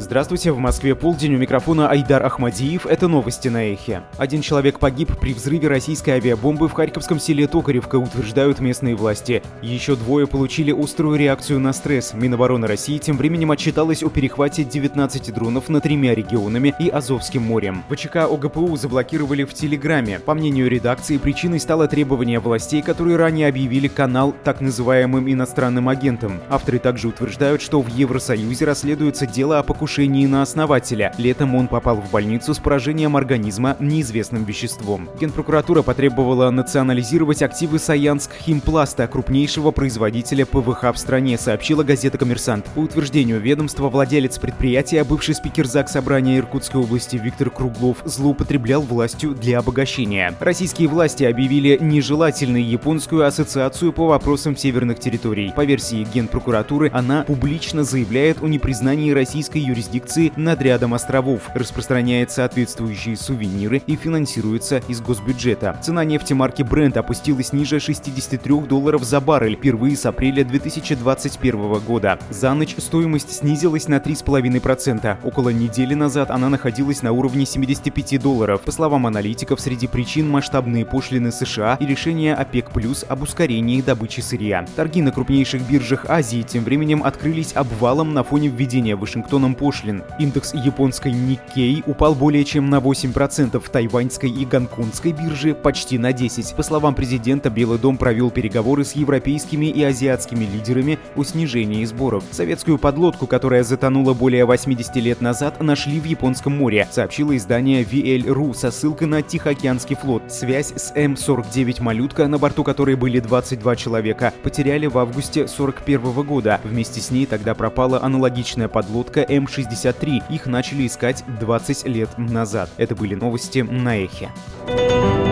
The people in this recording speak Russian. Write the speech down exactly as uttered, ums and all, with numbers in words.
Здравствуйте, в Москве полдень, у микрофона Айдар Ахмадиев, это новости на Эхе. Один человек погиб при взрыве российской авиабомбы в харьковском селе Токаревка, утверждают местные власти. Еще двое получили острую реакцию на стресс. Минобороны России тем временем отчиталась о перехвате девятнадцати дронов над тремя регионами и Азовским морем. ВЧК ОГПУ заблокировали в Телеграме. По мнению редакции, причиной стало требование властей, которые ранее объявили канал так называемым иностранным агентом. Авторы также утверждают, что в Евросоюзе расследуется дело о покушении на основателя. Летом он попал в больницу с поражением организма неизвестным веществом. Генпрокуратура потребовала национализировать активы Саянск Химпласта, крупнейшего производителя ПВХ в стране, сообщила газета «Коммерсант». По утверждению ведомства, владелец предприятия, бывший спикер ЗАГС Собрания Иркутской области Виктор Круглов, злоупотреблял властью для обогащения. Российские власти объявили нежелательной японскую ассоциацию по вопросам северных территорий. По версии Генпрокуратуры, она публично заявляет о непризнании российской юрисдикции над рядом островов, распространяет соответствующие сувениры и финансируется из госбюджета. Цена нефти марки Brent опустилась ниже шестидесяти трёх долларов за баррель впервые с апреля две тысячи двадцать первого года. За ночь стоимость снизилась на три целых пять десятых процента. Около недели назад она находилась на уровне семидесяти пяти долларов. По словам аналитиков, среди причин масштабные пошлины США и решение ОПЕК+ об ускорении добычи сырья. Торги на крупнейших биржах Азии тем временем открылись обвалом на фоне введения Вашингтоном пошлин. Индекс японской Никкей упал более чем на восемь процентов, тайваньской и гонконгской биржи почти на десять процентов. По словам президента, Белый дом провел переговоры с европейскими и азиатскими лидерами о снижении сборов. Советскую подлодку, которая затонула более восьмидесяти лет назад, нашли в Японском море, сообщило издание ви эл точка ру со ссылкой на Тихоокеанский флот. Связь с эм сорок девять «Малютка», на борту которой были двадцать два человека, потеряли в августе сорок первого года. Вместе с ней тогда пропала аналогичная подлодка эм шестьдесят три. Их начали искать двадцать лет назад. Это были новости на Эхе.